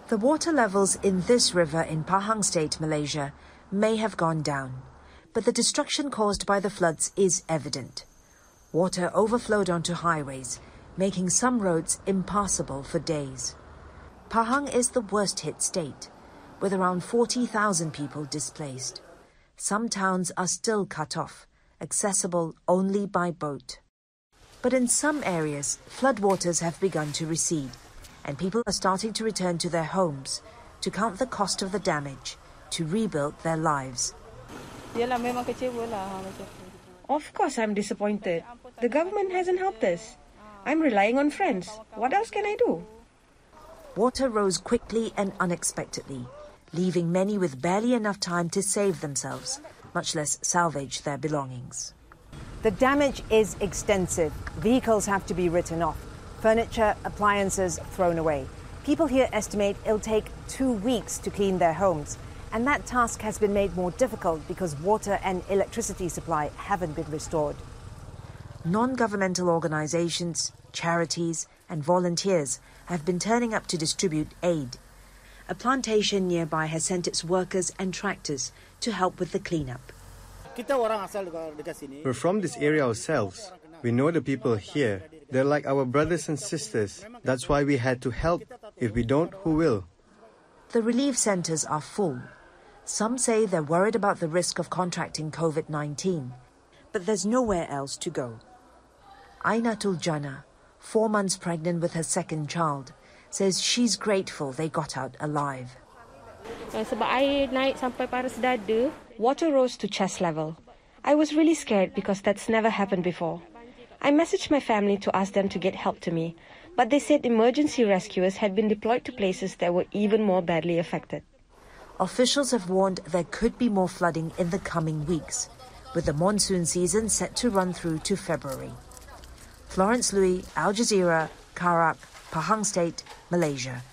The water levels in this river in Pahang State, Malaysia, may have gone down, but the destruction caused by the floods is evident. Water overflowed onto highways, making some roads impassable for days. Pahang is the worst-hit state, with around 40,000 people displaced. Some towns are still cut off, accessible only by boat. But in some areas, floodwaters have begun to recede, and people are starting to return to their homes to count the cost of the damage, to rebuild their lives. Of course I'm disappointed. The government hasn't helped us. I'm relying on friends. What else can I do? Water rose quickly and unexpectedly, leaving many with barely enough time to save themselves, much less salvage their belongings. The damage is extensive. Vehicles have to be written off. Furniture, appliances thrown away. People here estimate it'll take 2 weeks to clean their homes. And that task has been made more difficult because water and electricity supply haven't been restored. Non-governmental organizations, charities and volunteers have been turning up to distribute aid. A plantation nearby has sent its workers and tractors to help with the cleanup. We're from this area ourselves. We know the people here. They're like our brothers and sisters. That's why we had to help. If we don't, who will? The relief centers are full. Some say they're worried about the risk of contracting COVID-19, but there's nowhere else to go. Ainatul Jannah, 4 months pregnant with her second child, says she's grateful they got out alive. Water rose to chest level. I was really scared because that's never happened before. I messaged my family to ask them to get help to me, but they said emergency rescuers had been deployed to places that were even more badly affected. Officials have warned there could be more flooding in the coming weeks, with the monsoon season set to run through to February. Florence Louis, Al Jazeera, Karak, Pahang State, Malaysia.